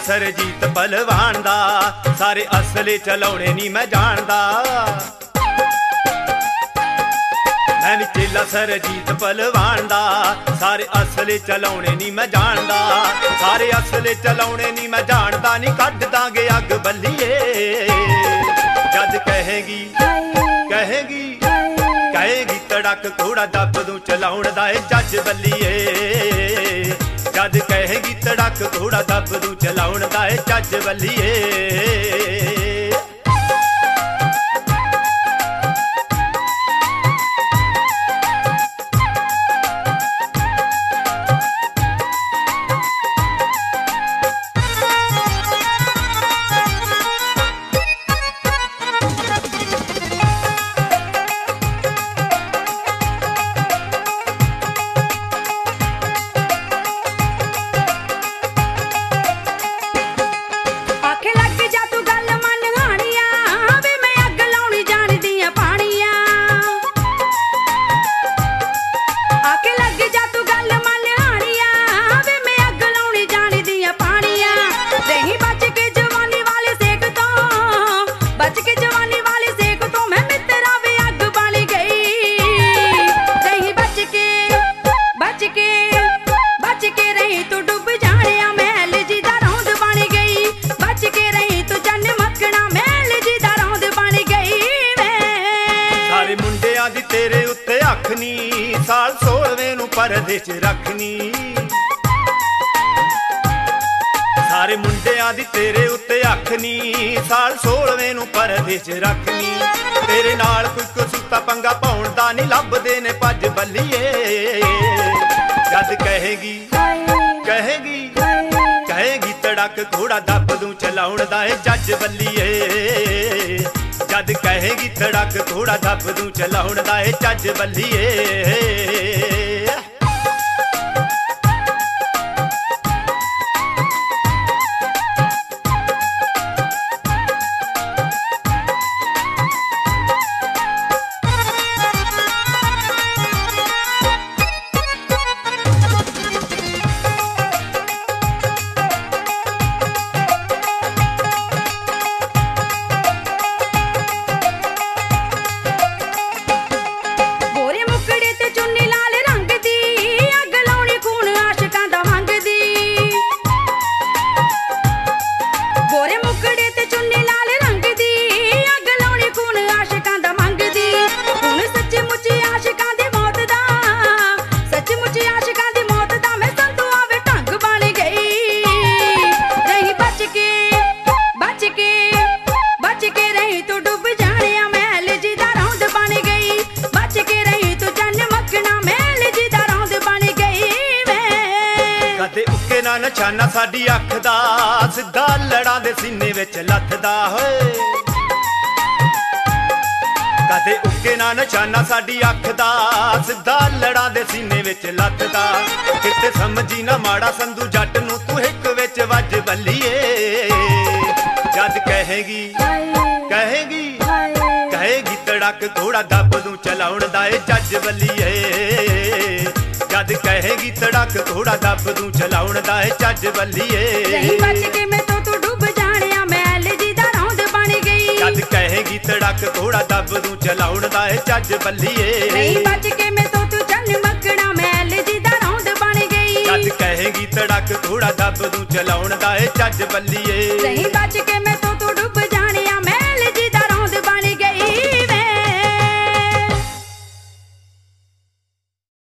सरजीत पहलवान दा, सारे असले चलाउणे नी मैं जानदा। मैं भी चेला सरजीत पहलवान दा, सारे असले चलाउणे नी मैं जानदा। सारे असले चलाउणे नी मैं जानदा, नी कढ दांगे अग बल्लीए। जद कहेगी कहेगी कहेगी तड़क घोड़ा दब दूं चलाउण दा ए जज बल्लीए। जद कहेगी तड़क घोड़ा दब दूं चलाउण दा ए जज बल्लीए। तेरे उत्ते अखनी साल 16वें नूं परदे च रखनी। सारे मुंडियां दी तेरे उत्ते अखनी साल 16वें नूं परदे च रखनी। तेरे नाल कोई कसूता पंगा पाउण दा नी लभदे ने भज बल्लीए। जद कहेगी कहेगी कहेगी तड़क घोड़ा दब दूं चलाउण दा ए जज बल्लीए। जद कहेगी तड़क घोड़ा दब दूं चलाउण दा ए जज बल्लीए। निशाना साडी अख दा सिद्धा लड़ां दे सीने विच लथदा होए। कदे उके ना निशाना साडी अख दा सिद्धा लड़ां दे सीने विच लथदा। किते समझी ना माड़ा संधू जट नूं तू हिक विच वज बल्लीए। जद कहेगी कहेगी कहेगी तड़क घोड़ा दब दूं चलाउण दा ए जज बल्लीए। जद कहेगी तड़क घोड़ा दब दूं चलाउण दा ए जज बल्लीए। नहीं बच के मैं तो तू डुब जाणिया मैल जी दा रौंद बन गई। जद कहेगी तड़क घोड़ा दब दूं चलाउण दा ए जज बल्लीए। नहीं बच के मैं तो तू चन मकड़ा मैल जी दा रौंद बन गई। जद कहेगी तड़क घोड़ा दब दूं चलाउण दा ए जज बल्लीए। नहीं बच के